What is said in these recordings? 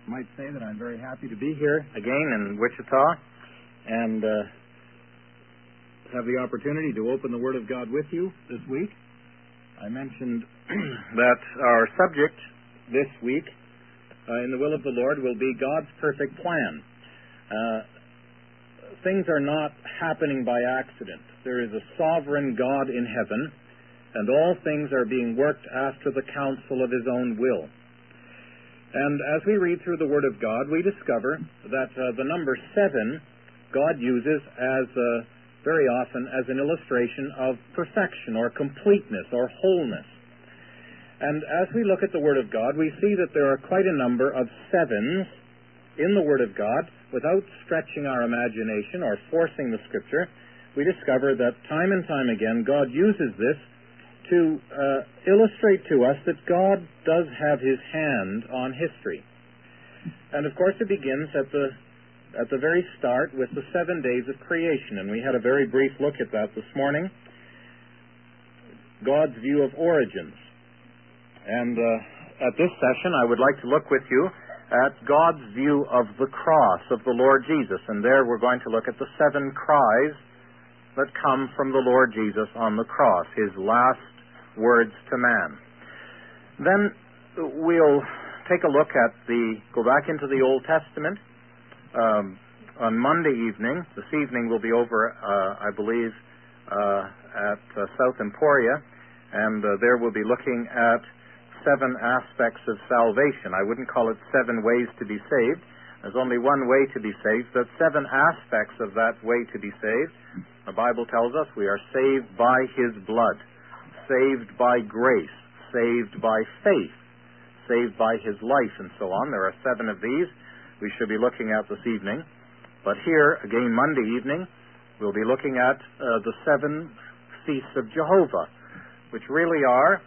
might say that I'm very happy to be here again in Wichita and have the opportunity to open the Word of God with you this week. I mentioned that our subject this week in the will of the Lord will be God's perfect plan. Things are not happening by accident. There is a sovereign God in heaven, and all things are being worked after the counsel of His own will. And as we read through the Word of God, we discover that the number 7 God uses as very often as an illustration of perfection or completeness or wholeness. And as we look at the Word of God, we see that there are quite a number of 7s in the Word of God. Without stretching our imagination or forcing the Scripture, we discover that time and time again God uses this to illustrate to us that God does have His hand on history. And of course it begins at the very start with the 7 days of creation, and we had a very brief look at that this morning. God's view of origins. And at this session I would like to look with you at God's view of the cross of the Lord Jesus, and there we're going to look at the 7 cries that come from the Lord Jesus on the cross, His last words to man. Then we'll take a look at go back into the Old Testament on Monday evening. This evening we'll be over, I believe, at South Emporia, and there we'll be looking at 7 aspects of salvation. I wouldn't call it 7 ways to be saved. There's only one way to be saved, but 7 aspects of that way to be saved. The Bible tells us we are saved by His blood, saved by grace, saved by faith, saved by His life, and so on. There are 7 of these we should be looking at this evening. But here, again, Monday evening, we'll be looking at the 7 feasts of Jehovah, which really are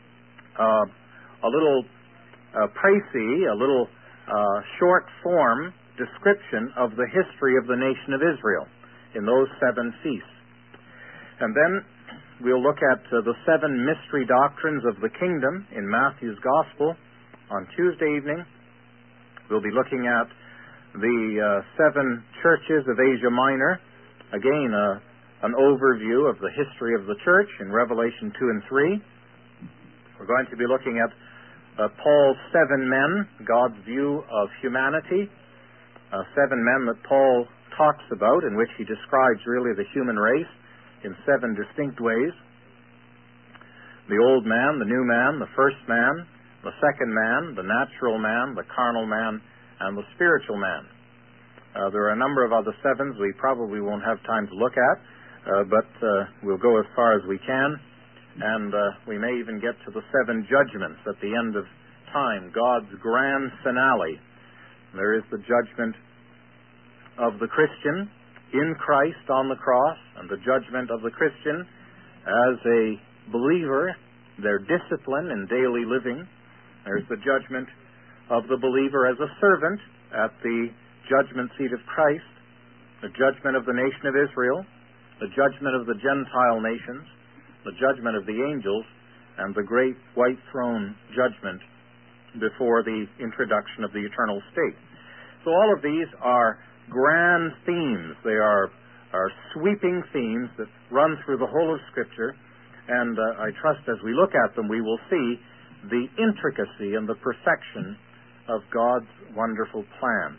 a little précis, a little short form description of the history of the nation of Israel in those 7 feasts. And then we'll look at the 7 mystery doctrines of the kingdom in Matthew's Gospel on Tuesday evening. We'll be looking at the 7 churches of Asia Minor. Again, an overview of the history of the church in Revelation 2 and 3. We're going to be looking at Paul's 7 men, God's view of humanity. 7 men that Paul talks about, in which he describes really the human race in 7 distinct ways. The old man, the new man, the first man, the second man, the natural man, the carnal man, and the spiritual man. There are a number of other 7s we probably won't have time to look at, but we'll go as far as we can, and we may even get to the 7 judgments at the end of time, God's grand finale. There is the judgment of the Christian in Christ on the cross, and the judgment of the Christian as a believer, their discipline in daily living. There's the judgment of the believer as a servant at the judgment seat of Christ, the judgment of the nation of Israel, the judgment of the Gentile nations, the judgment of the angels, and the great white throne judgment before the introduction of the eternal state. So all of these are grand themes. They are sweeping themes that run through the whole of Scripture, and I trust as we look at them we will see the intricacy and the perfection of God's wonderful plan.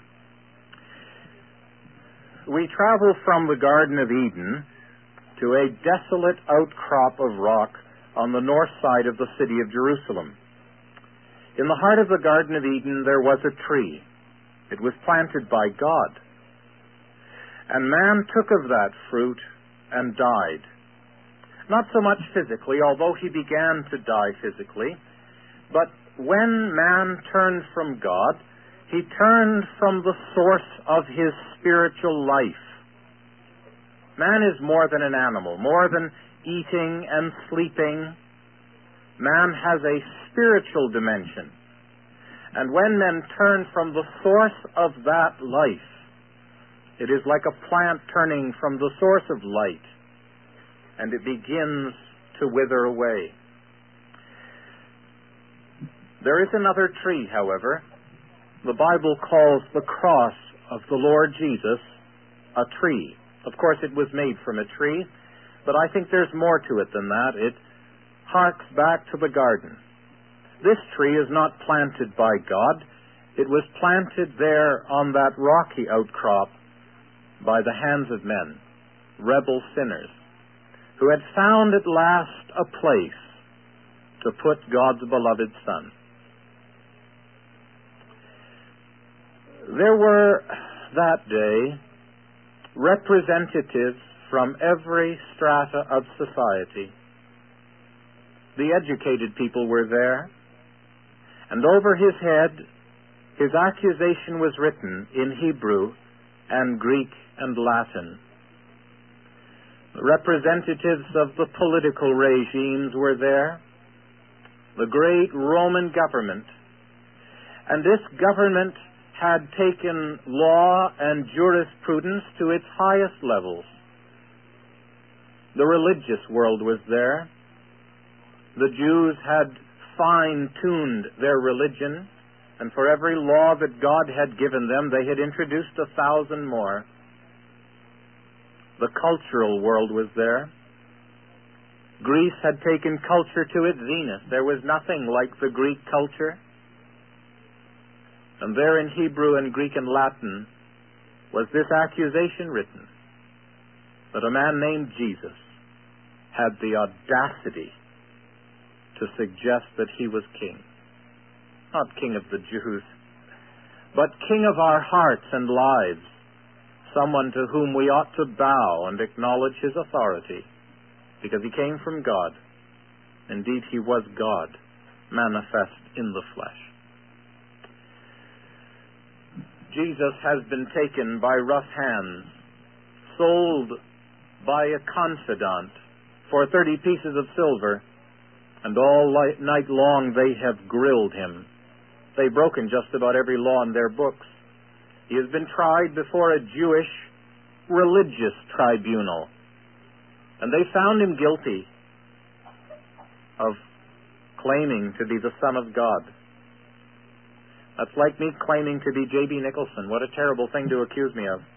We travel from the Garden of Eden to a desolate outcrop of rock on the north side of the city of Jerusalem. In the heart of the Garden of Eden there was a tree. It was planted by God. And man took of that fruit and died. Not so much physically, although he began to die physically, but when man turned from God, he turned from the source of his spiritual life. Man is more than an animal, more than eating and sleeping. Man has a spiritual dimension. And when men turn from the source of that life, it is like a plant turning from the source of light, and it begins to wither away. There is another tree, however, The Bible calls the cross of the Lord Jesus a tree. Of course, it was made from a tree, but I think there's more to it than that. It harks back to the garden. This tree is not planted by God. It was planted there on that rocky outcrop by the hands of men, rebel sinners, who had found at last a place to put God's beloved Son. There were that day representatives from every strata of society. The educated people were there, and over his head his accusation was written in Hebrew and Greek and Latin. The representatives of the political regimes were there, the great Roman government, and this government had taken law and jurisprudence to its highest levels. The religious world was there. The Jews had fine-tuned their religion, and for every law that God had given them, they had introduced 1,000 more. The cultural world was there. Greece had taken culture to its zenith. There was nothing like the Greek culture. And there in Hebrew and Greek and Latin was this accusation written, that a man named Jesus had the audacity to suggest that he was king. Not king of the Jews, but king of our hearts and lives, someone to whom we ought to bow and acknowledge his authority, because he came from God. Indeed, he was God, manifest in the flesh. Jesus has been taken by rough hands, sold by a confidant for 30 pieces of silver, and all night long they have grilled him. They've broken just about every law in their books. He has been tried before a Jewish religious tribunal, and they found him guilty of claiming to be the Son of God. That's like me claiming to be J.B. Nicholson. What a terrible thing to accuse me of.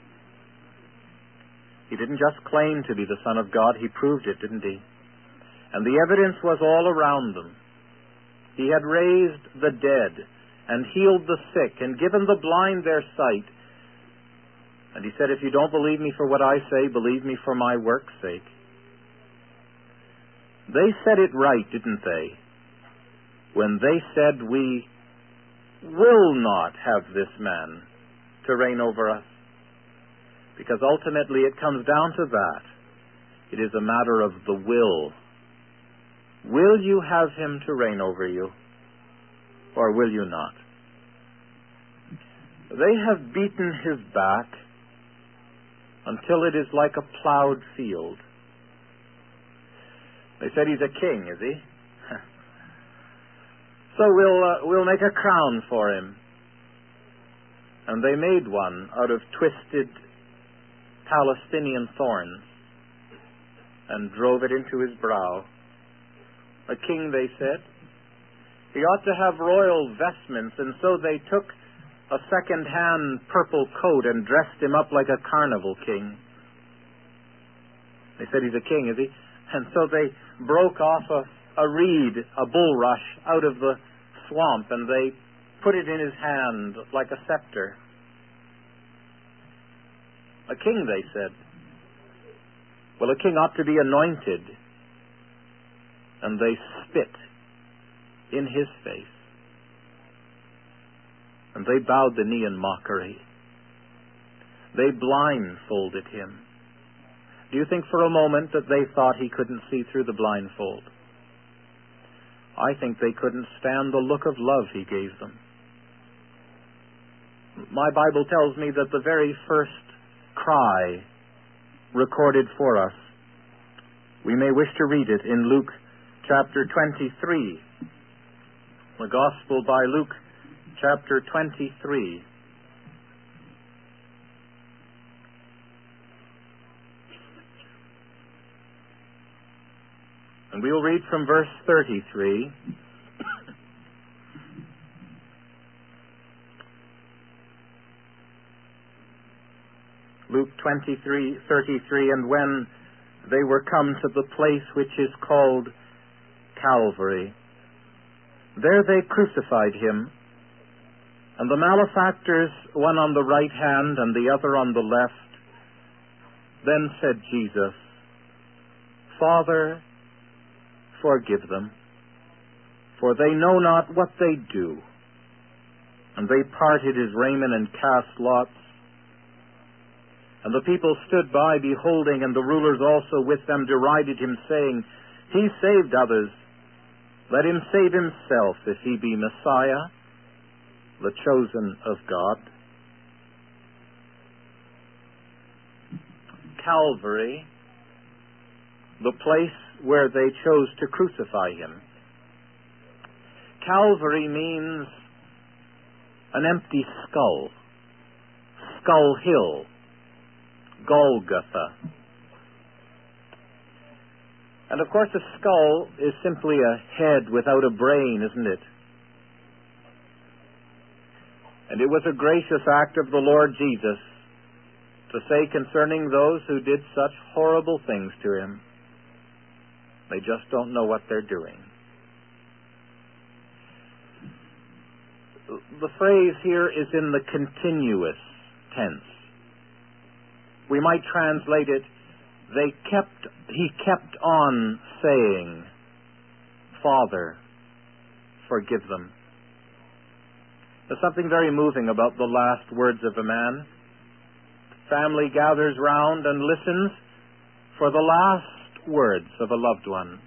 He didn't just claim to be the Son of God, he proved it, didn't he? And the evidence was all around them. He had raised the dead and healed the sick and given the blind their sight. And he said, if you don't believe me for what I say, believe me for my work's sake. They said it right, didn't they? When they said, we will not have this man to reign over us. Because ultimately it comes down to that. It is a matter of the will. Will you have him to reign over you, or will you not? They have beaten his back until it is like a plowed field. They said he's a king, is he? So we'll make a crown for him. And they made one out of twisted Palestinian thorns and drove it into his brow. A king, they said. He ought to have royal vestments, and so they took a second-hand purple coat and dressed him up like a carnival king. They said he's a king, is he? And so they broke off a reed, a bulrush, out of the swamp, and they put it in his hand like a scepter. A king, they said. Well, a king ought to be anointed. And they spit in his face. And they bowed the knee in mockery. They blindfolded him. Do you think for a moment that they thought he couldn't see through the blindfold? I think they couldn't stand the look of love he gave them. My Bible tells me that the very first cry recorded for us, we may wish to read it in Luke chapter 23. The Gospel by Luke chapter 23. And we'll read from verse 33. Luke 23:33, and when they were come to the place which is called Calvary, there they crucified him, and the malefactors, one on the right hand and the other on the left. Then said Jesus, Father, forgive them, for they know not what they do. And they parted his raiment and cast lots. And the people stood by, beholding, and the rulers also with them derided him, saying, He saved others. Let him save himself, if he be Messiah, the chosen of God. Calvary, the place where they chose to crucify him. Calvary means an empty skull, Skull Hill, Golgotha. And of course a skull is simply a head without a brain, isn't it? And it was a gracious act of the Lord Jesus to say concerning those who did such horrible things to him, they just don't know what they're doing. The phrase here is in the continuous tense. We might translate it, he kept on saying, Father, forgive them. There's something very moving about the last words of a man. Family gathers round and listens for the last words of a loved one.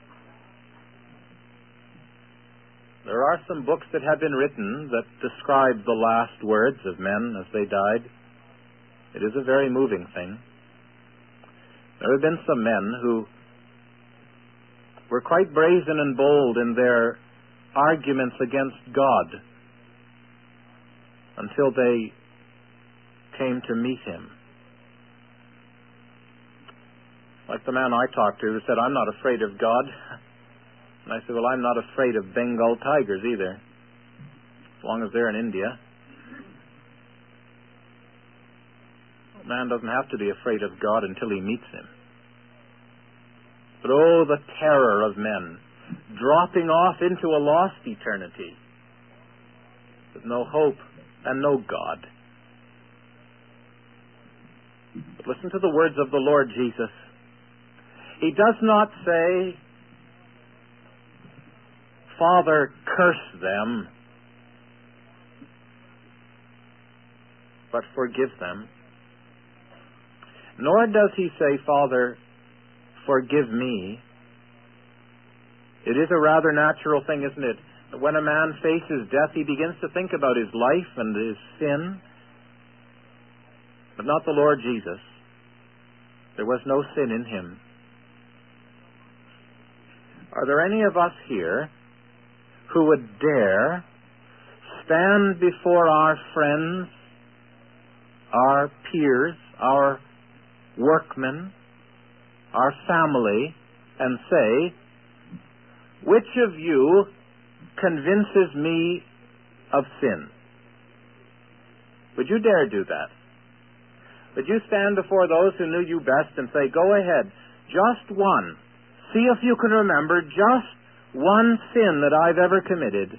There are some books that have been written that describe the last words of men as they died. It is a very moving thing. There have been some men who were quite brazen and bold in their arguments against God until they came to meet him. Like the man I talked to who said, I'm not afraid of God. And I said, well, I'm not afraid of Bengal tigers either, as long as they're in India. A man doesn't have to be afraid of God until he meets him. But oh, the terror of men dropping off into a lost eternity with no hope and no God. But listen to the words of the Lord Jesus. He does not say, Father, curse them, but forgive them. Nor does he say, Father, forgive me. It is a rather natural thing, isn't it? When a man faces death, he begins to think about his life and his sin. But not the Lord Jesus. There was no sin in him. Are there any of us here who would dare stand before our friends, our peers, our workmen, our family, and say, which of you convinces me of sin? Would you dare do that? Would you stand before those who knew you best and say, go ahead, just one. See if you can remember just one sin that I've ever committed.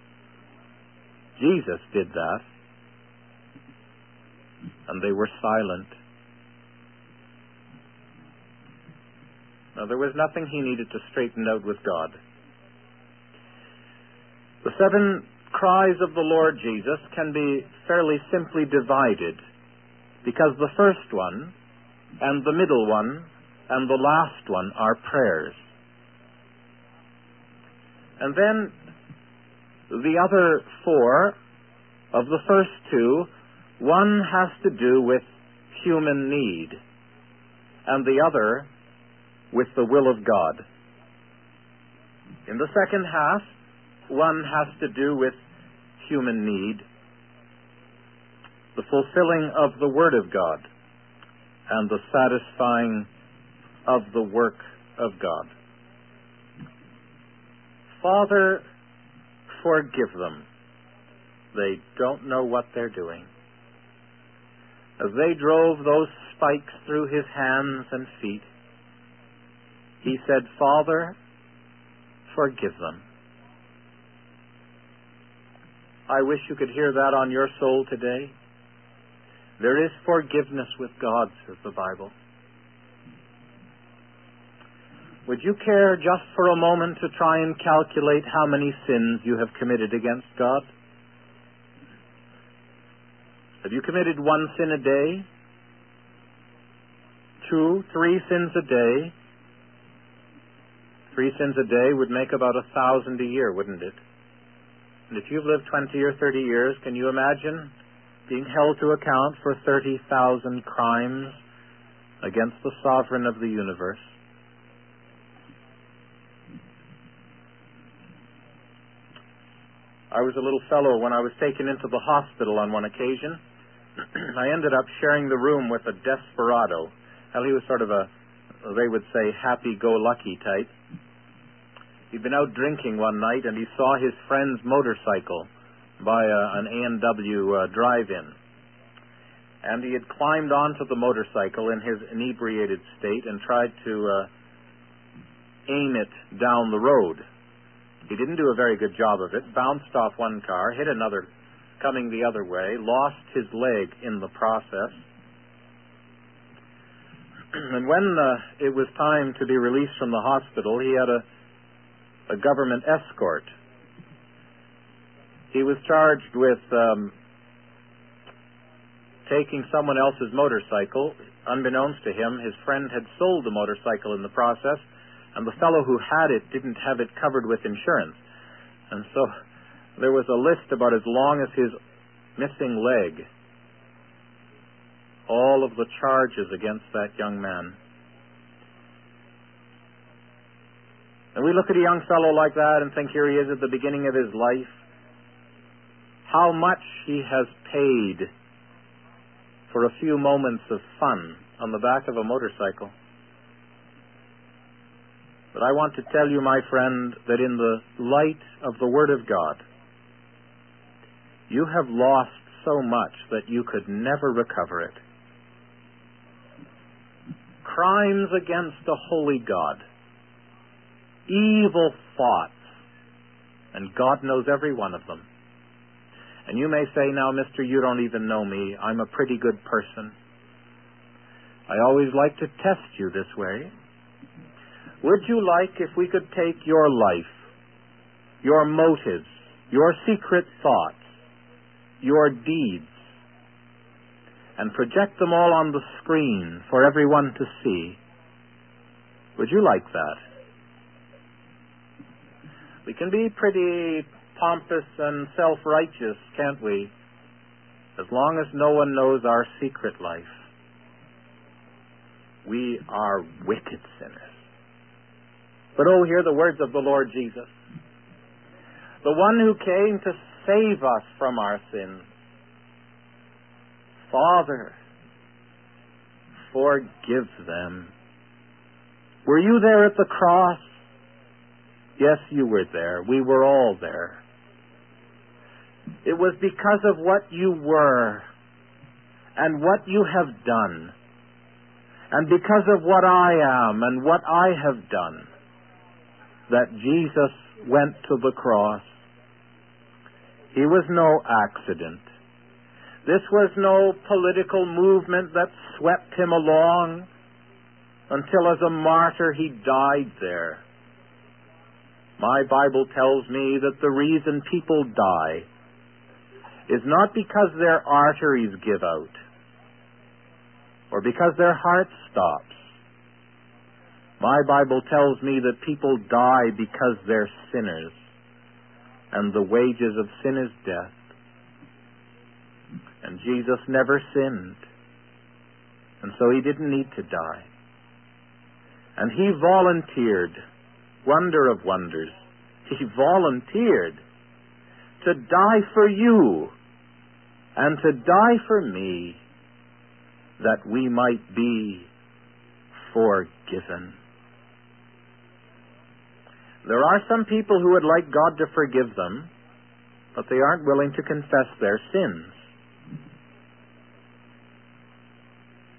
Jesus did that. And they were silent. Now, there was nothing he needed to straighten out with God. The 7 cries of the Lord Jesus can be fairly simply divided, because the first one, and the middle one, and the last one are prayers. And then the other 4 of the first 2, one has to do with human need, and the other with the will of God. In the second half, one has to do with human need, the fulfilling of the Word of God, and the satisfying of the work of God. Father, forgive them. They don't know what they're doing. as they drove those spikes through his hands and feet, he said, "Father, forgive them." I wish you could hear that on your soul today. There is forgiveness with God, says the Bible. Would you care just for a moment to try and calculate how many sins you have committed against God? Have you committed one sin a day? 2, 3 sins a day? 3 sins a day would make about 1,000 a year, wouldn't it? And if you've lived 20 or 30 years, can you imagine being held to account for 30,000 crimes against the sovereign of the universe? I was a little fellow when I was taken into the hospital on one occasion. I ended up sharing the room with a desperado. Well, he was sort of a, they would say, happy-go-lucky type. He'd been out drinking one night, and he saw his friend's motorcycle by an A&W drive-in. And he had climbed onto the motorcycle in his inebriated state and tried to aim it down the road. He didn't do a very good job of it, bounced off one car, hit another coming the other way, lost his leg in the process. And when it was time to be released from the hospital, he had a government escort. He was charged with taking someone else's motorcycle. Unbeknownst to him, his friend had sold the motorcycle in the process, and the fellow who had it didn't have it covered with insurance. And so there was a list about as long as his missing leg. All of the charges against that young man. And we look at a young fellow like that and think, here he is at the beginning of his life. How much he has paid for a few moments of fun on the back of a motorcycle. But I want to tell you, my friend, that in the light of the Word of God, you have lost so much that you could never recover it. Crimes against a holy God, evil thoughts, and God knows every one of them. And you may say, now, mister, you don't even know me. I'm a pretty good person. I always like to test you this way. Would you like if we could take your life, your motives, your secret thoughts, your deeds, and project them all on the screen for everyone to see? Would you like that? We can be pretty pompous and self-righteous, can't we? As long as no one knows our secret life. We are wicked sinners. But oh, hear the words of the Lord Jesus, the one who came to save us from our sins. Father, forgive them. Were you there at the cross? Yes, you were there. We were all there. It was because of what you were and what you have done, and because of what I am and what I have done, that Jesus went to the cross. He was no accident. This was no political movement that swept him along until as a martyr he died there. My Bible tells me that the reason people die is not because their arteries give out or because their heart stops. My Bible tells me that people die because they're sinners, and the wages of sin is death. And Jesus never sinned, and so he didn't need to die. And he volunteered, wonder of wonders, he volunteered to die for you and to die for me, that we might be forgiven. There are some people who would like God to forgive them, but they aren't willing to confess their sins.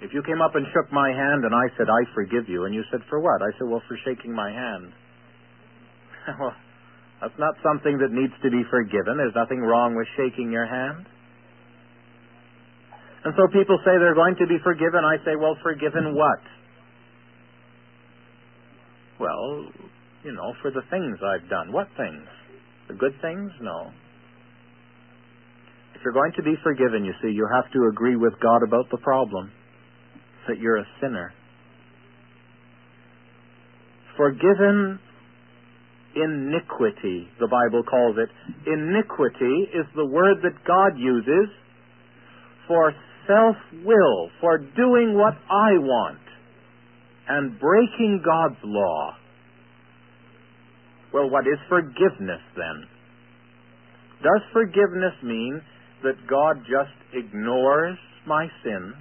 If you came up and shook my hand and I said, I forgive you, and you said, for what? I said, well, for shaking my hand. Well, that's not something that needs to be forgiven. There's nothing wrong with shaking your hand. And so people say they're going to be forgiven. I say, well, forgiven what? Well, for the things I've done. What things? The good things? No. If you're going to be forgiven, you see, you have to agree with God about the problem, that you're a sinner. Forgiven iniquity, the Bible calls it. Iniquity is the word that God uses for self-will, for doing what I want and breaking God's law. Well, what is forgiveness then? Does forgiveness mean that God just ignores my sin?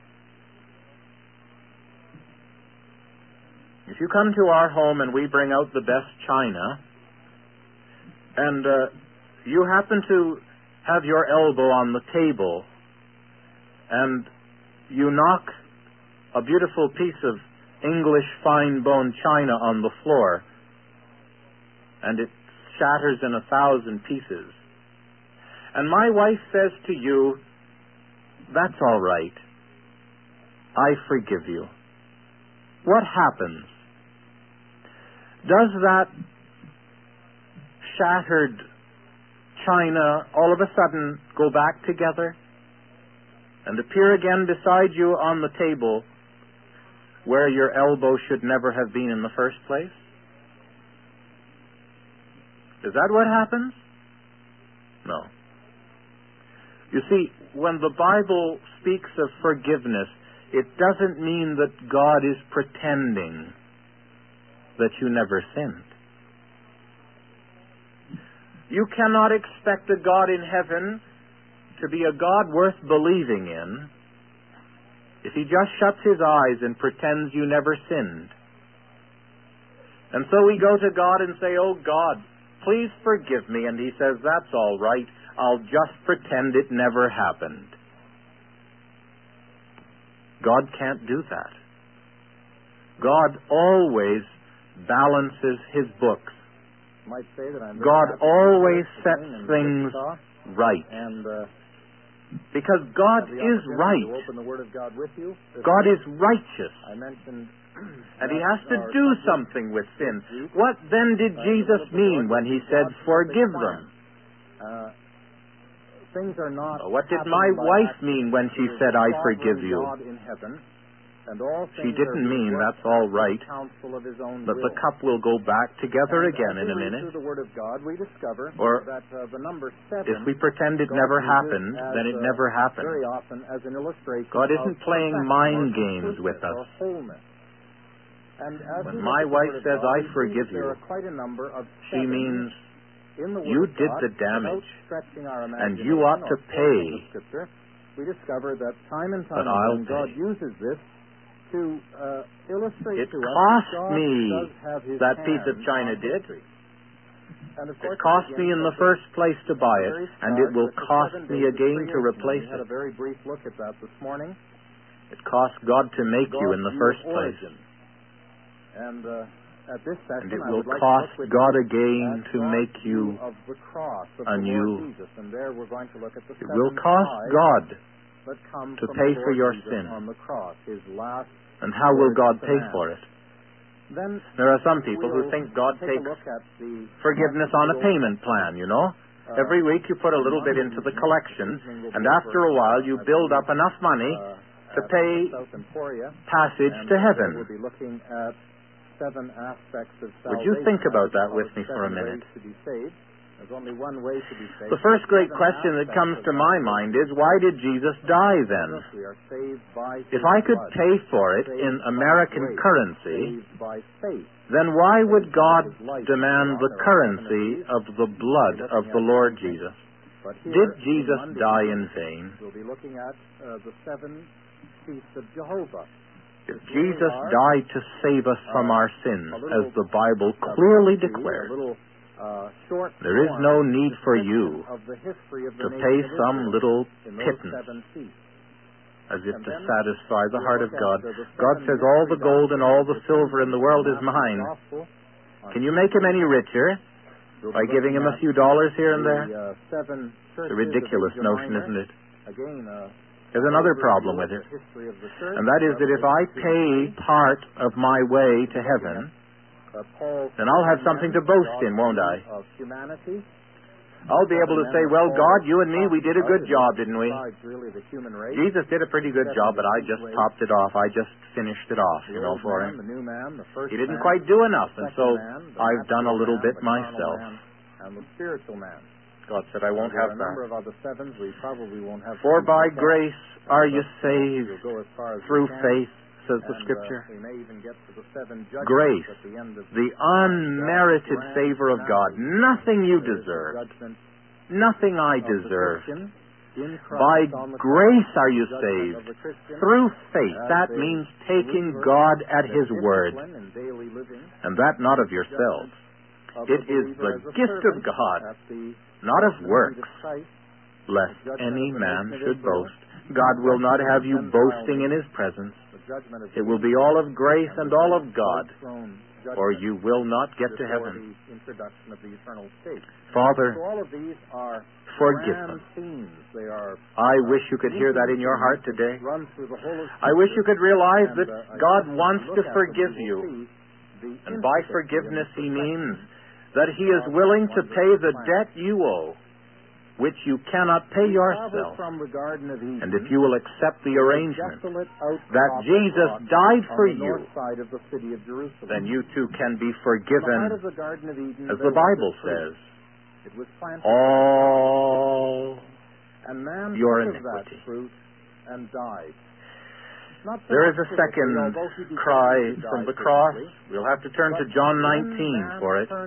If you come to our home and we bring out the best china, and you happen to have your elbow on the table, and you knock a beautiful piece of English fine bone china on the floor, and it shatters in 1,000 pieces, and my wife says to you, that's all right, I forgive you. What happens? Does that shattered china all of a sudden go back together and appear again beside you on the table where your elbow should never have been in the first place? Is that what happens? No. You see, when the Bible speaks of forgiveness, it doesn't mean that God is pretending that you never sinned. You cannot expect a God in heaven to be a God worth believing in if He just shuts His eyes and pretends you never sinned. And so we go to God and say, oh God, please forgive me. And He says, that's all right. I'll just pretend it never happened. God can't do that. God always balances His books. Might say that God always sets things right. And because God is right. to open the Word of God with you. God is righteous. I mentioned and He has to do something with sin. What then did Jesus mean when He said, forgive them? Things are not. What did my wife mean when she said, I forgive you? God in heaven, and all she didn't mean that's all right, but the cup will go back together again in a minute. Through the Word of God, we discover or that the number 7, if we pretend it never happened, then it never happened. Very often as an illustration. God isn't playing mind games with us. And as when my wife says, I forgive you, she means you did the damage, and you ought to pay. We discover that time and time again, God uses this to illustrate it to us cost God me does have His that hand piece of china on did. history. And of It course, cost me in the first place to buy it, and it will cost me again to replace it. We had a it. very brief look at that this morning. It cost God to make you in the first place. And at this session, and it I will would like cost to look with God you again at to God's make you view of the cross of anew. the Lord Jesus. And there we're going to look at the It will 7 cost cries God that come to from pay the for Lord your Jesus sin. on the cross, His last. And how will word God to pay man. for it? Then there are some people who we'll think God take takes a look at the forgiveness on a payment plan, you know. Every week you put a little bit into the collection, and after a while you build up enough money to pay passage to heaven. We'll be looking at 7 aspects of salvation. Would you think about that with me for a minute? There's only one way to be saved. The first great question that comes to my mind is, why did Jesus die then? We are saved by if I could pay for it in American currency, then why would God demand the currency of the blood of the Lord Jesus? Did Jesus die in vain? We'll be looking at the 7 feasts of Jehovah. If Jesus died to save us from our sins, as the Bible clearly declares, there is no need for you to pay some little pittance. as if And to then satisfy the we'll heart of look God. at the God seven says, all the mystery gold and all the doctrines silver in the world is of the mine. gospel. Can you make him any richer We'll by be giving him a looking few dollars here and at there? the seven It's churches a ridiculous of Asia notion, Minor. isn't it? Again, There's another overview problem of with the it, history of the church, and that is that if I pay part of my way to heaven, Paul's then I'll have something to boast in, won't I? of humanity. I'll be able to say, well, God, you and me, we did a good job, didn't we? Besides, really, the human race. Jesus did a pretty good job, but I just topped it off. I just finished it off, The you know, old for man, him. the new man, the first He didn't man, quite do enough, and second so man, the I've done a natural little man, bit the carnal myself. man, and the spiritual man. God said, I won't There are have a number that. of other sevens we probably won't have. For time to by look at. grace are you But saved we'll go as far as we through can. faith, says the And, Scripture. we may even get to the seven judgments Grace, at the end of the unmerited favor of God. Nothing you deserve. Nothing I deserve. By grace are you saved through faith. That means taking God at His word, and that not of yourselves. It is the gift of God, not of works, lest any man should boast. God will not have you boasting in His presence. It will be all of grace and all of God, or you will not get to heaven. Father, forgive them. I wish you could hear that in your heart today. I wish you could realize that God wants to forgive you. And by forgiveness He means that He is willing to pay the debt you owe, which you cannot pay yourself. And if you will accept the arrangement that Jesus died for you, then you too can be forgiven, as the Bible says, all your iniquity. There is a second cry from the cross. We'll have to turn to John 19 for it.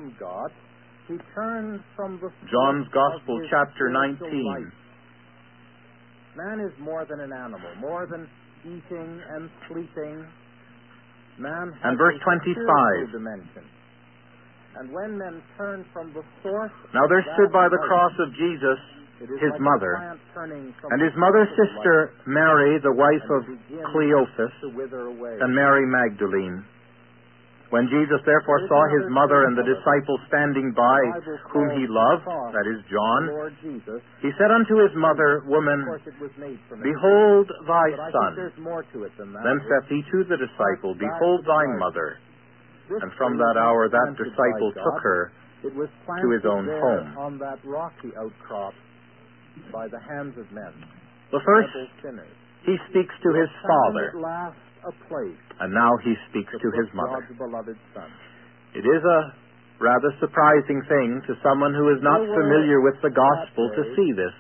John's Gospel, chapter 19. Man is more than an animal, more than eating and sleeping. Man has And verse a 25. spiritual dimension. And when men turn from the source, Now there stood by the cross of Jesus his mother, and his mother's sister Mary, the wife of Cleophas, and Mary Magdalene. When Jesus therefore saw his mother and the disciple standing by, whom he loved, that is John, he said unto his mother, Woman, behold thy son. Then saith he to the disciple, Behold thy mother. And from that hour that disciple took her to his own home. On that rocky outcrop by the hands of men. The first, he speaks to his father, and now he speaks to his mother. It is a rather surprising thing to someone who is not familiar with the gospel to see this.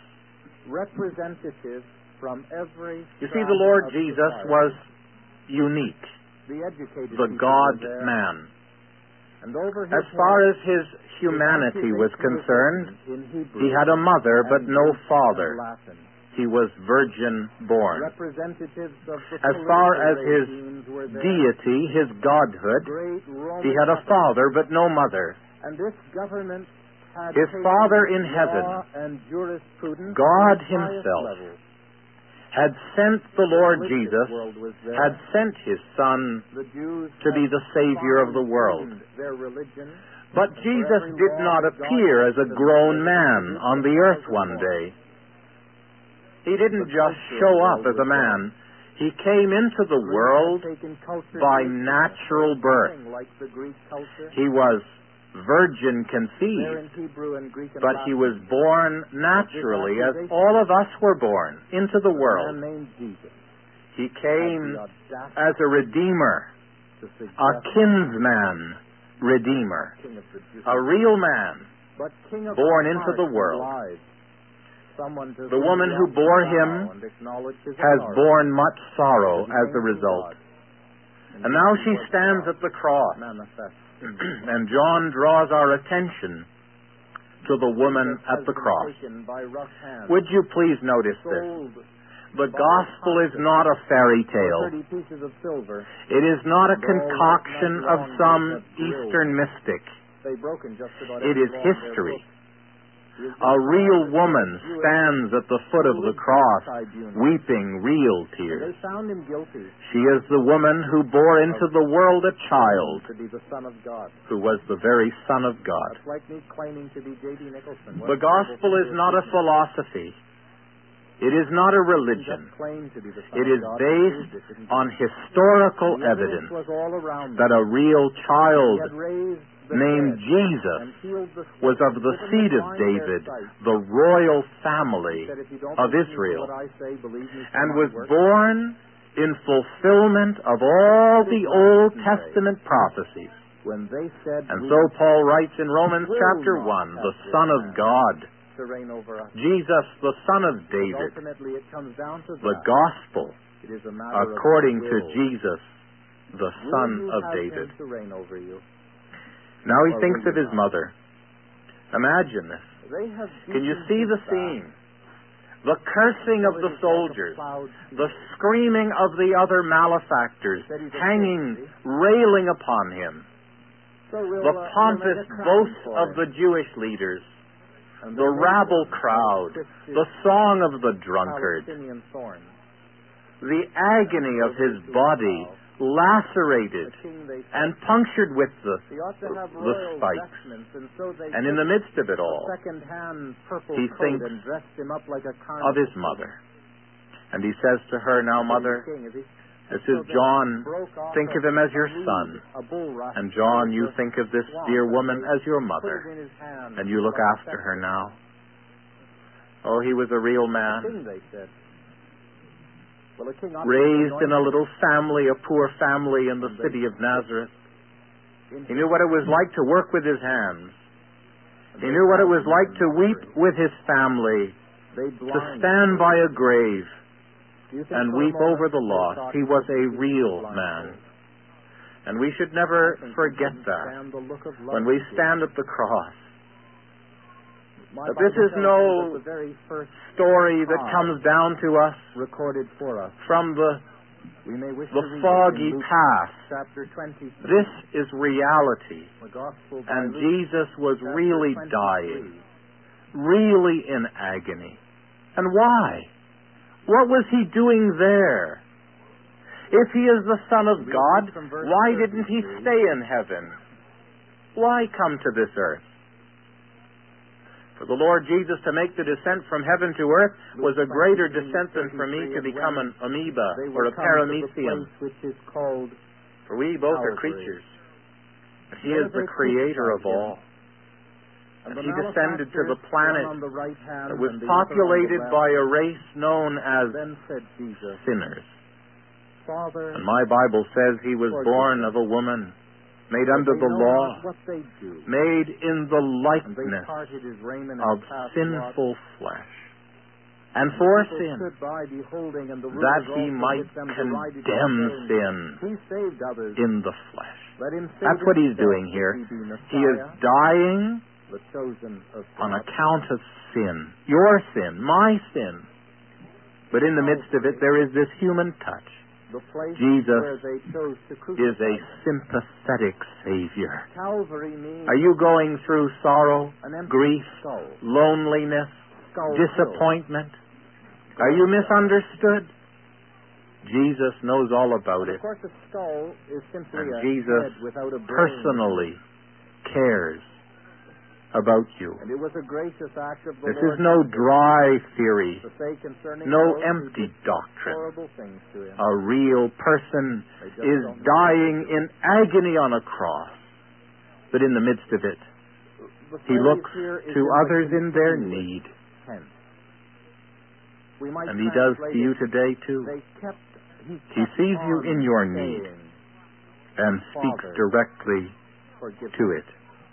You see, the Lord Jesus was unique, the God-man. As far as his humanity was concerned, he had a mother but no father. He was virgin born. As far as his deity, his godhood, he had a father but no mother. His Father in heaven, God Himself, had sent the Lord Jesus, had sent His Son to be the Savior of the world. But Jesus did not appear as a grown man on the earth one day. He didn't just show up as a man. He came into the world by natural birth. He was virgin conceived, but he was born naturally, as all of us were born into the world. He came as a redeemer, a kinsman redeemer, a real man born into the world. The woman who bore him has borne much sorrow as a result. And now she stands at the cross. And John draws our attention to the woman at the cross. Would you please notice this? The gospel is not a fairy tale. It is not a concoction of some Eastern mystic. It is history. A real woman stands at the foot of the cross, weeping real tears. They found him guilty. She is the woman who bore into the world a child To be the Son of God. who was the very Son of God. That's like me claiming to be J.D. Nicholson. The gospel is not a philosophy. It is not a religion. It is based on historical evidence that a real child named Jesus was of the seed of David, the royal family of Israel, and was born in fulfillment of all the Old Testament prophecies. And so Paul writes in Romans chapter 1, the Son of God, Jesus, the Son of David, the gospel, according to Jesus, the Son of David. Now he thinks of his mother. Imagine this. Can you see the scene? The cursing of the soldiers, the screaming of the other malefactors, hanging, railing upon him, the pompous boasts of the Jewish leaders, the rabble crowd, the song of the drunkard, the agony of his body lacerated and punctured with the spikes. And in the midst of it all, he thinks of his mother. And he says to her, "Now, Mother, this is John. Think of him as your son. And John, you think of this dear woman as your mother. And you look after her now." Oh, he was a real man. Raised in a little family, a poor family in the city of Nazareth. He knew what it was like to work with his hands. He knew what it was like to weep with his family, to stand by a grave and weep over the lost. He was a real man. And we should never forget that when we stand at the cross. But this is no story that comes down to us from the foggy past. This is reality. And Jesus was really dying, really in agony. And why? What was he doing there? If he is the Son of God, why didn't he stay in heaven? Why come to this earth? For the Lord Jesus to make the descent from heaven to earth was a greater descent than for me to become an amoeba or a paramecium. For we both are creatures. But he is the creator of all. And he descended to the planet that was populated by a race known as sinners. And my Bible says he was born of a woman, made under the law, made in the likeness of sinful flesh, and for sin, that he might condemn sin in the flesh. That's what he's doing here. He is dying on account of sin. Your sin, my sin. But in the midst of it, there is this human touch. Jesus is a sympathetic Savior. Are you going through sorrow, grief, loneliness, disappointment? Are you misunderstood? Jesus knows all about it. And Jesus personally cares about you. This is no dry theory, no empty doctrine. A real person is dying in agony on a cross, but in the midst of it, he looks to others in their need. And he does to you today too. He sees you in your need and speaks directly to it.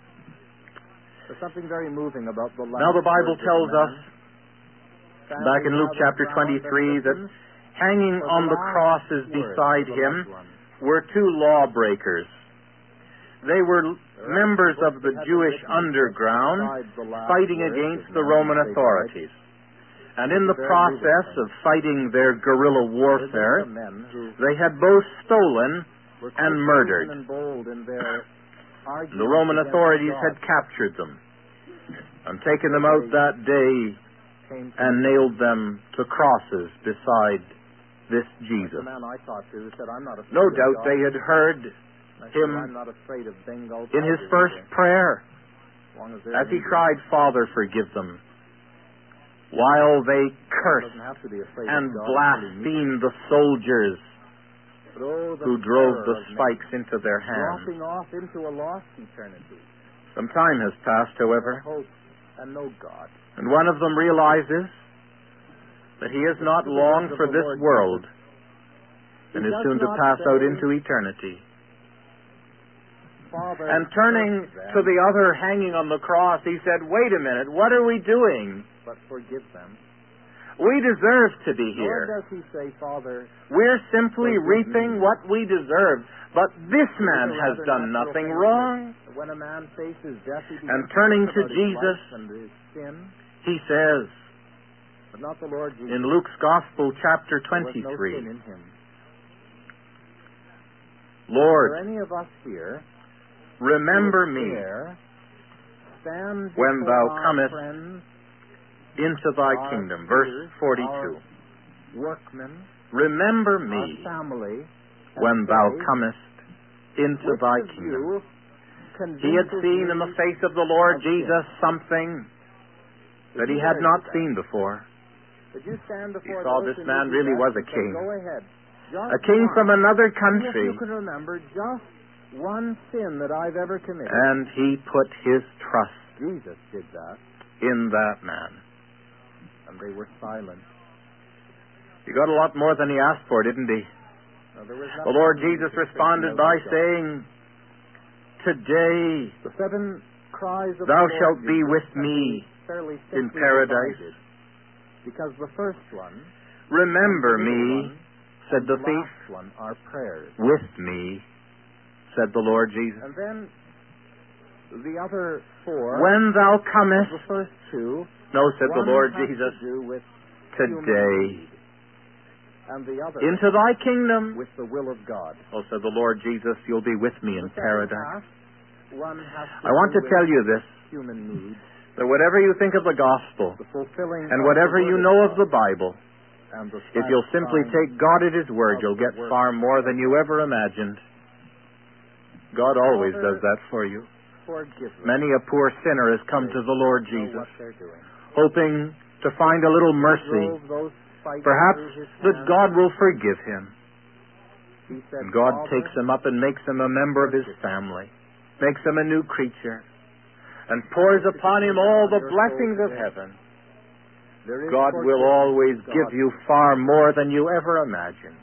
Now the Bible tells us, back in Luke chapter 23, that hanging on the crosses beside him were two lawbreakers. They were members of the Jewish underground fighting against the Roman authorities. And in the process of fighting their guerrilla warfare, they had both stolen and murdered. The Roman authorities had captured them. and taken them out that day and nailed them to crosses beside this Jesus. The man I talked to said, I'm not afraid No of doubt God. they had heard I said, him I'm not afraid of bingo. in his first prayer As long as they're as he Indian. cried, Father, forgive them, while they cursed Doesn't have to be afraid and of God. blasphemed the soldiers But oh, the who drove terror the of spikes into their hands. dropping off into a lost eternity. Some time has passed, No however, hope and no God. and one of them realizes that he is not long for this world and is soon to pass out into eternity. Father, And turning to the other hanging on the cross, he said, wait a minute, what are we doing? but forgive them. We deserve to be Nor here. does he say, Father, We're simply forgive reaping me. what we deserve. But this man It's a has rather done natural nothing thing wrong. that When a man faces death, he And begins turning think to about his Jesus, life and his sin, He says but not the Lord Jesus. in Luke's Gospel, chapter There was no 23, sin in him. For Lord, any of us here, remember who me here stand when before thou our comest friends, into thy our kingdom. Verse peers, 42. our workmen, Remember our me family, when and thou say, comest into which thy of kingdom. you He had convinces seen in me the face of the Lord of sin? Jesus something that he had not seen before. That you stand before saw those this who man need really you was a and say, king. Go ahead. Just A king one. from another See if country, you can remember just one sin that I've ever committed. and he put his trust Jesus did that, in that man. and they were silent. He got a lot more than he asked for, didn't he? Now, there was The Lord nothing Jesus to responded think by about. saying, Today The 7 cries of thou the Lord shalt be Jesus with can me fairly in simply paradise. divided, because the first one, Remember and the me, middle one, said and the the thief. last one are prayers. With me, said the Lord Jesus. And then the other 4, When thou comest, the first 2, no, said the one Lord has Jesus, to do with human today need, and the other into thy kingdom. with the will of God. Oh, said the Lord Jesus, you'll be with me in The second paradise. half, one has to I want do to tell with you this, human need, that whatever you think of the gospel, the fulfilling and of whatever the you word know of of the God, Bible, and the if you'll simply satisfying take God at His word, of you'll the get work far more than you ever imagined. God always Father, does that for you. forgive them. Many a poor sinner has come to the Lord Know Jesus, what they're doing. hoping to find a little mercy. Drove those spikes Perhaps through his that hands. God will forgive him. He said, And God Father, takes him up and makes him a member of His family, makes him a new creature, and pours upon him all the blessings of heaven. there is God will forgiveness always with God. give you far more than you ever imagined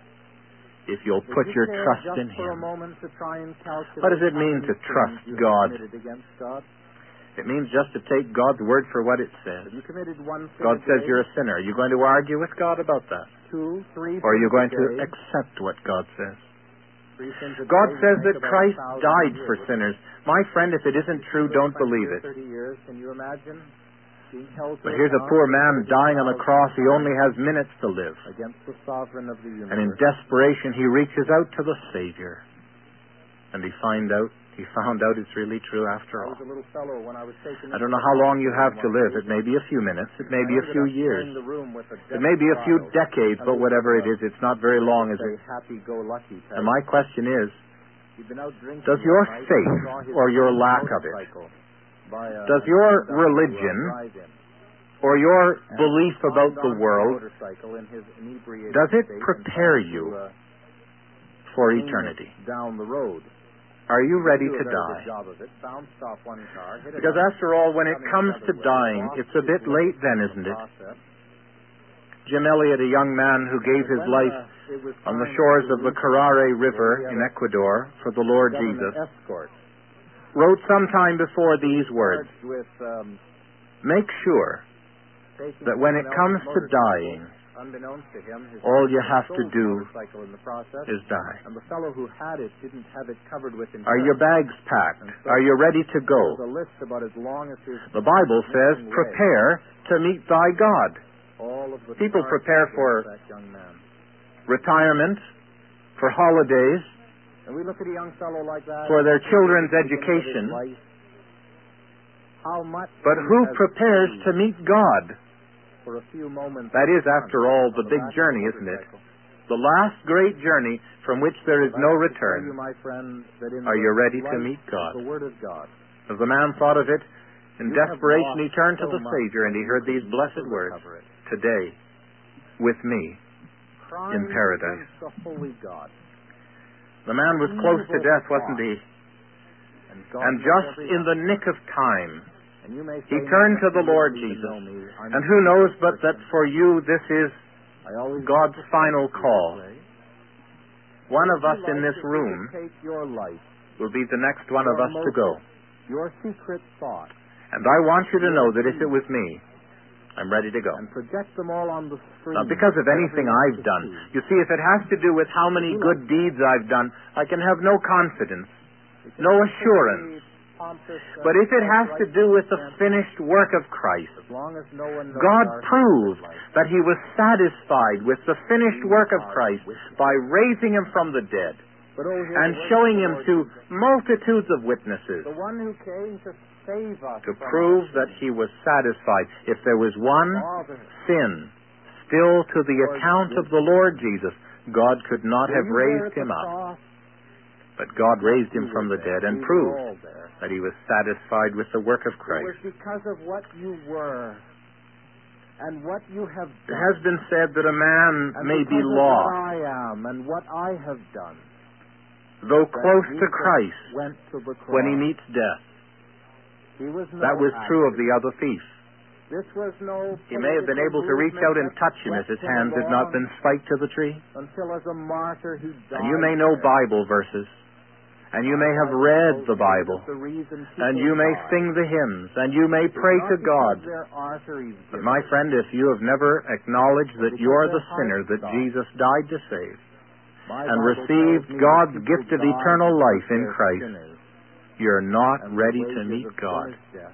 if you'll Would put you your care trust just in for a Him. moment to try and calculate What does it how mean many to trust sins you God? have committed against God? It means just to take God's word for what it says. Have you committed one sin God a says day, you're a sinner. Are you going to argue with God about that? 2, 3 Or are you sins going a to day, accept what God says? 3 sins a God day says would that make about Christ 1,000 died a for year. sinners. My friend, if it isn't true, don't believe it. 30 years, can you imagine being held to But here's a account poor for man dying on the 30,000 cross. He only has minutes to live. against the sovereign of the universe. And in desperation, he reaches out to the Savior. And he found out it's really true after I all. was a little fellow when I was taken. I don't know how long you have to live. It may be a few minutes. It may be a few years. It may be a few decades, but whatever it is, it's not very long, is it? Happy-go-lucky type. And my question is, He'd been out drinking does that your night and faith saw his or your friend's lack of it, motorcycle by a does your conductor religion drive-in. or your And belief he about climbed the onto world, motorcycle in his inebriated does it state and prepare tried to, you for aim it eternity? down the road. Are you ready He to did a very die? good job of it. Bounced off one car, hit Because another, after all, when it coming comes the to other way, dying, lost it's a his bit leg late then, in the isn't it? process. Jim Elliot, a young man who gave his When, life it was on the time shores to of the reach Carare the River area in Ecuador for the Lord government Jesus, escort, wrote sometime before these words, charged with make sure taking that when it someone comes else's to dying, motorcycle, unbeknownst to him, his all you friend have to sold the do motorcycle in the process, is die. and the fellow who had it didn't have it covered with insurance. Are your bags packed? Are you ready to There's go? a list about as long as his The Bible says, missing leg. prepare to meet thy God. All of the People charges prepare against for that young man. retirement, for holidays, And we look at a young fellow like that, for their children's at the beginning of his education. life, how much But he who has prepares achieved. to meet God? For a few moments. That is, after all, the on big back of journey, the isn't it? motorcycle. The last great journey from which there is But no I have to tell you, return. my friend, that in Are the you ready to light meet of God? the Word of God, As the man thought of it, in you have desperation lost he turned to so the much Savior and that he you heard could these never blessed words, recover it. "Today, with me." Crime paradise. against the holy God. The man was close to Evil death, wasn't thought. he? God And knows just every in one. the nick of time, And you may he say, turned "No, to the you Lord don't even Jesus. know me. I'm And a who knows but Christian. that for you this is I always God's like to final thank you call. this way. One Would of us you in like this that we room would take your life, will be the next one of your us to go. motive, your secret thought, And I want you to know that if it was me, I'm ready to go. and project them all on the screen. Not because of for anything everyone I've to done. see. You see, if it has to do with how many You good like deeds I've done, I can have no confidence, It can no be assurance. pretty pompous and But if it has to self-righteous do with the and finished work of Christ, as long as no one knows God our proved secret life, that he was satisfied with the finished We work of are Christ witnesses. by raising him from the dead but oh, hear and the word showing of the him Lord to Jesus, multitudes of witnesses the one who came to save us to from prove our that sins. he was satisfied. If there was one Father, sin still to the Lord account of Jesus. the Lord Jesus, God could not were have you there raised at the him up. cross? But God raised You him from were the there. dead and We were proved all there. that he was satisfied with the work of It was Christ. because of what you were and what you have It done. has been said that a man and may be because of lost, what I am and what I have done. though that close to Jesus Christ, went to the cross. when he meets death. He was no That was true of the accident. other thief. This was no He may have been able to reach out and touch him if his hands had not been spiked to the tree. until as a martyr he died. And you may know there. Bible verses, and you may have read the Bible, The reason and people you may die sing the hymns, and you may is pray not to because God. their arteries But give my out, friend, if you have never acknowledged that because you're their the sinner hearts that stop. Jesus died to save, My and Bible tells received me that God's people gift of die eternal because life in they're Christ, sinners, you're not and the ready to wages meet of sin God. is death.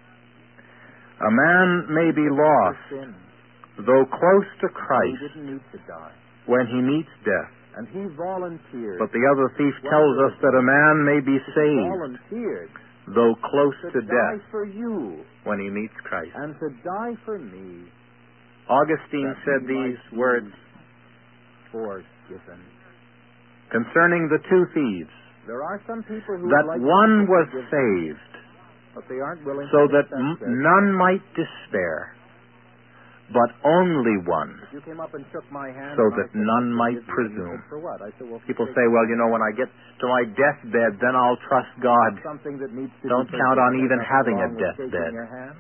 A man may be lost, For sin, though close to he Christ, didn't need to die, when he meets death. and he volunteered. But the other thief tells us that a man may be He saved, volunteered though close to to die death, for you when he meets Christ. and to die for me. Augustine that said he these might words be forgiven. concerning the two thieves, There are some people who that would like one to was forgive them, saved, but they aren't willing so to that accept this. none might despair, but only one, If you came up and shook my hand, so and I that said, none "I might forgive you," and you presume. said, "For what?" I said, "Well, if you People take say, well, you know, when I get to my deathbed, then I'll trust God. something that needs to Don't be count on forgiven, even there's having nothing a wrong with shaking deathbed. your hand.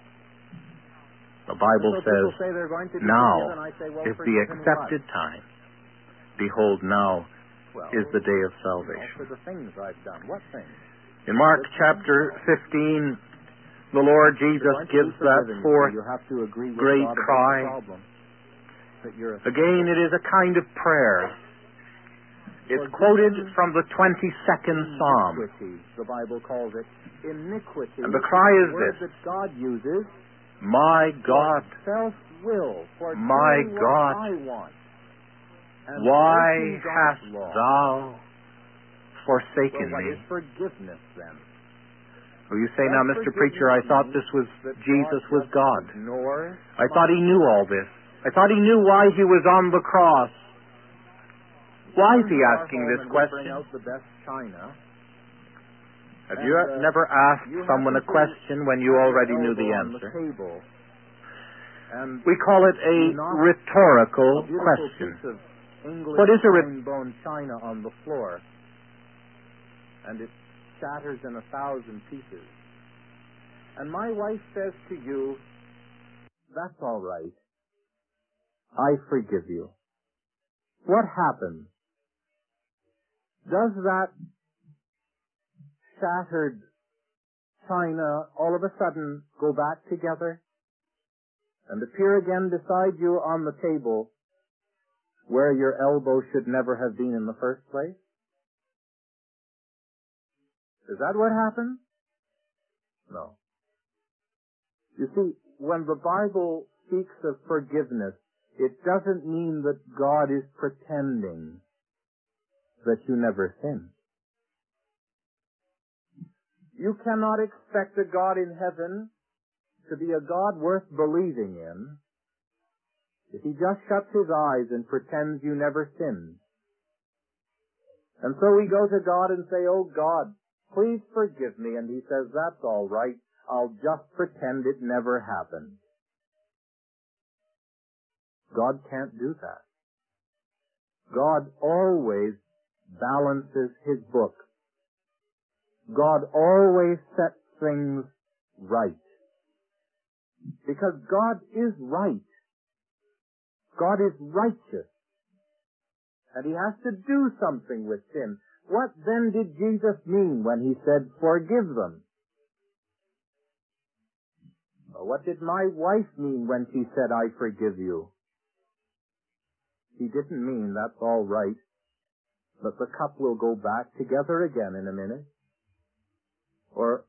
The Bible So people says, say they're going to be now forgiven. I say, well, is the forgiven accepted time. Behold, now what? is the day of For salvation. the things I've done. What things? In Mark chapter 15, the Lord Jesus You're going to gives be that forgiven, fourth you have to agree with great God about cry. the problem. That you're a Again, it is a kind of prayer. It's quoted from the 22nd Psalm. iniquity, the Bible calls it. Iniquity. And the cry is the word this: that God uses. My God, Self-will for my doing God, what I want. And why breaking God's hast law. thou forsaken Well, what me? is forgiveness then? Well, you say, now, That Mr. Preacher, I thought this was that Jesus was God. Ignores I thought he knew all this. I thought he knew why he was on the cross. Why is he asking this Bring question? out the best china. Have you And, never asked you someone a happen to question when you have your already knew the elbow on answer? table, and We call it a you knock rhetorical a beautiful question. piece of English What is a fine bone china on the floor, and it shatters in 1,000 pieces. And my wife says to you, "That's all right. I forgive you." What happens? Does that shattered china all of a sudden go back together and appear again beside you on the table where your elbow should never have been in the first place? Is that what happens? No. You see, when the Bible speaks of forgiveness, it doesn't mean that God is pretending that you never sin. You cannot expect a God in heaven to be a God worth believing in if he just shuts his eyes and pretends you never sinned. And so we go to God and say, "Oh God, please forgive me." And he says, "That's all right. I'll just pretend it never happened." God can't do that. God always balances his book. God always sets things right. Because God is right. God is righteous. And he has to do something with sin. What then did Jesus mean when he said, "Forgive them"? Or what did my wife mean when she said, "I forgive you"? He didn't mean that's all right, but the cup will go back together again in a minute. Or